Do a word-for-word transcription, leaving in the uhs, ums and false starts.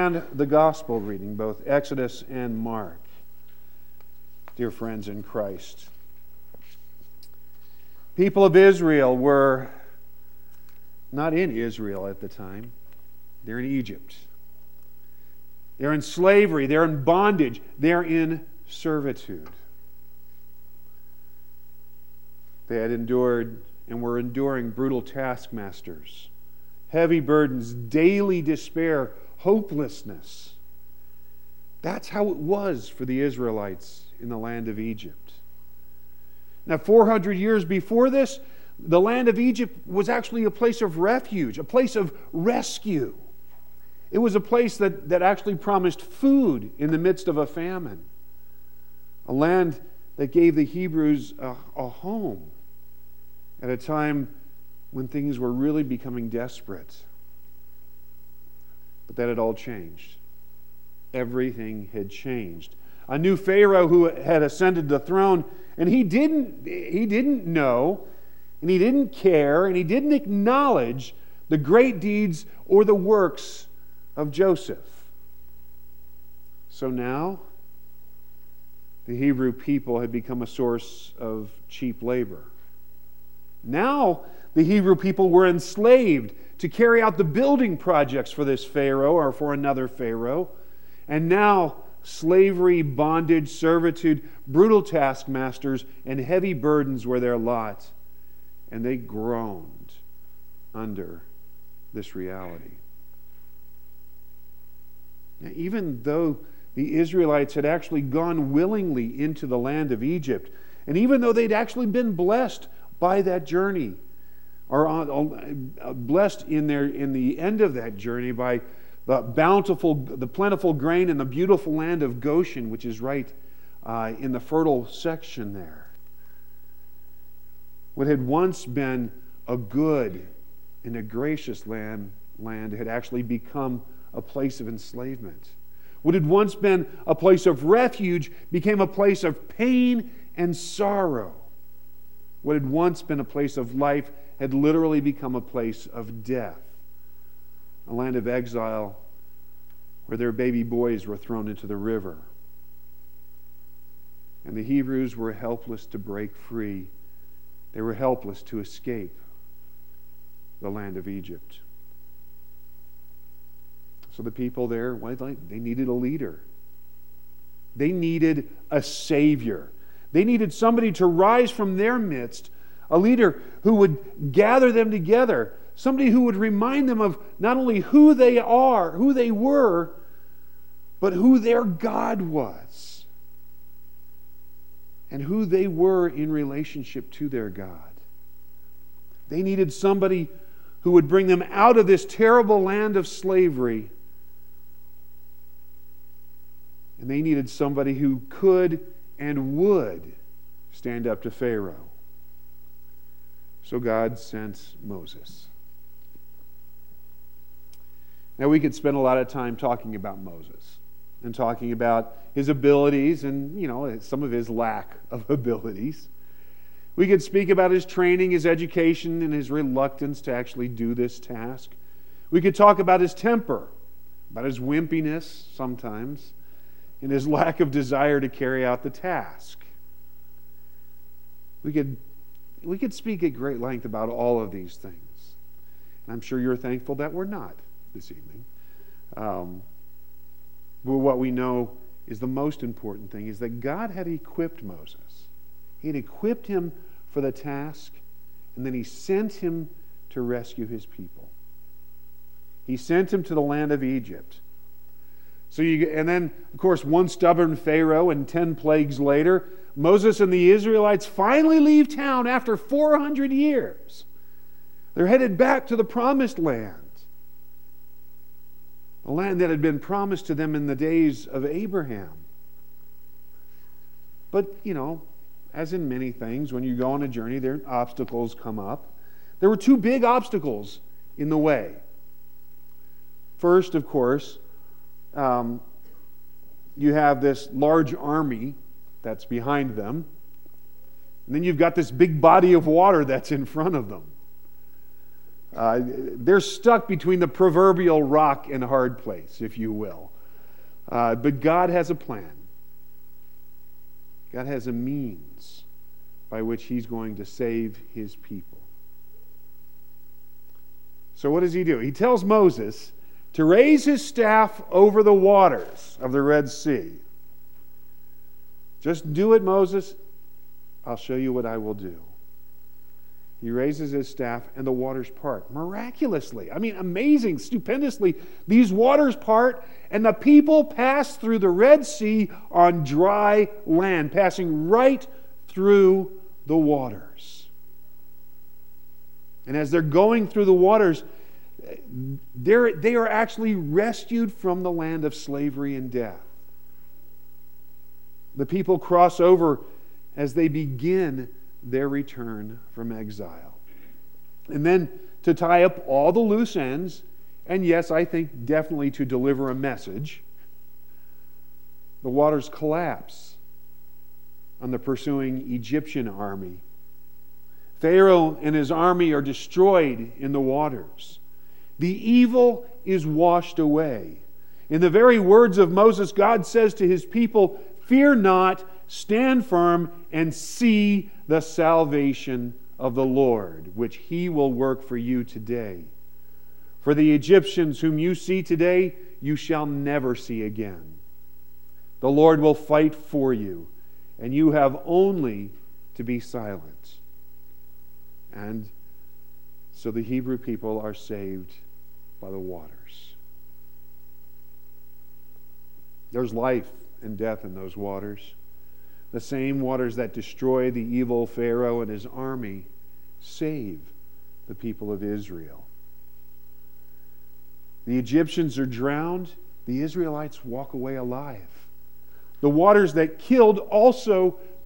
and the gospel reading, both Exodus and Mark. Dear friends in Christ, people of Israel were not in Israel at the time. They're in Egypt. They're in slavery. They're in bondage. They're in servitude. They had endured and were enduring brutal taskmasters, heavy burdens, daily despair, hopelessness. That's how it was for the Israelites in the land of Egypt. Now, four hundred years before this, the land of Egypt was actually a place of refuge, a place of rescue. It was a place that, that actually promised food in the midst of a famine. A land that gave the Hebrews a, a home at a time when things were really becoming desperate. But that had all changed. Everything had changed. A new Pharaoh who had ascended the throne, and he didn't, he didn't know, and he didn't care, and he didn't acknowledge the great deeds or the works of Joseph. So now, the Hebrew people had become a source of cheap labor. Now, the Hebrew people were enslaved to carry out the building projects for this Pharaoh or for another Pharaoh. And now, slavery, bondage, servitude, brutal taskmasters, and heavy burdens were their lot. And they groaned under this reality. Now, even though the Israelites had actually gone willingly into the land of Egypt, and even though they'd actually been blessed by that journey, or uh, blessed in their in the end of that journey by the bountiful, the plentiful grain and the beautiful land of Goshen, which is right uh, in the fertile section there. What had once been a good and a gracious land, land had actually become a place of enslavement. What had once been a place of refuge became a place of pain and sorrow. What had once been a place of life had literally become a place of death. A land of exile where their baby boys were thrown into the river. And the Hebrews were helpless to break free. They were helpless to escape the land of Egypt. So the people there, well, they needed a leader. They needed a Savior. They needed somebody to rise from their midst, a leader who would gather them together, somebody who would remind them of not only who they are, who they were, but who their God was, and who they were in relationship to their God. They needed somebody who would bring them out of this terrible land of slavery. And they needed somebody who could and would stand up to Pharaoh. So God sent Moses. Now we could spend a lot of time talking about Moses and talking about his abilities and, you know, some of his lack of abilities. We could speak about his training, his education, and his reluctance to actually do this task. We could talk about his temper, about his wimpiness sometimes, and his lack of desire to carry out the task. We could, we could speak at great length about all of these things. And I'm sure you're thankful that we're not this evening. Um, but what we know is the most important thing is that God had equipped Moses. He had equipped him for the task, and then he sent him to rescue his people. He sent him to the land of Egypt. So you, and then, of course, one stubborn Pharaoh and ten plagues later, Moses and the Israelites finally leave town after four hundred years. They're headed back to the promised land. A land that had been promised to them in the days of Abraham. But, you know, as in many things, when you go on a journey, there obstacles come up. There were two big obstacles in the way. First, of course, um, you have this large army that's behind them. And then you've got this big body of water that's in front of them. Uh, they're stuck between the proverbial rock and hard place, if you will. Uh, but God has a plan. God has a means by which He's going to save His people. So what does He do? He tells Moses to raise his staff over the waters of the Red Sea. Just do it, Moses. I'll show you what I will do. He raises his staff and the waters part. Miraculously. I mean, amazing, stupendously. These waters part and the people pass through the Red Sea on dry land, passing right through the waters. And as they're going through the waters, they're, they are actually rescued from the land of slavery and death. The people cross over as they begin their return from exile. And then to tie up all the loose ends, and yes, I think definitely to deliver a message, the waters collapse on the pursuing Egyptian army. Pharaoh and his army are destroyed in the waters. The evil is washed away. In the very words of Moses, God says to His people, "Fear not, stand firm, and see the salvation of the Lord, which He will work for you today. For the Egyptians whom you see today, you shall never see again. The Lord will fight for you, and you have only to be silent." And so the Hebrew people are saved by the waters. There's life and death in those waters. The same waters that destroy the evil Pharaoh and his army save the people of Israel. The Egyptians are drowned. The Israelites walk away alive. The waters that killed also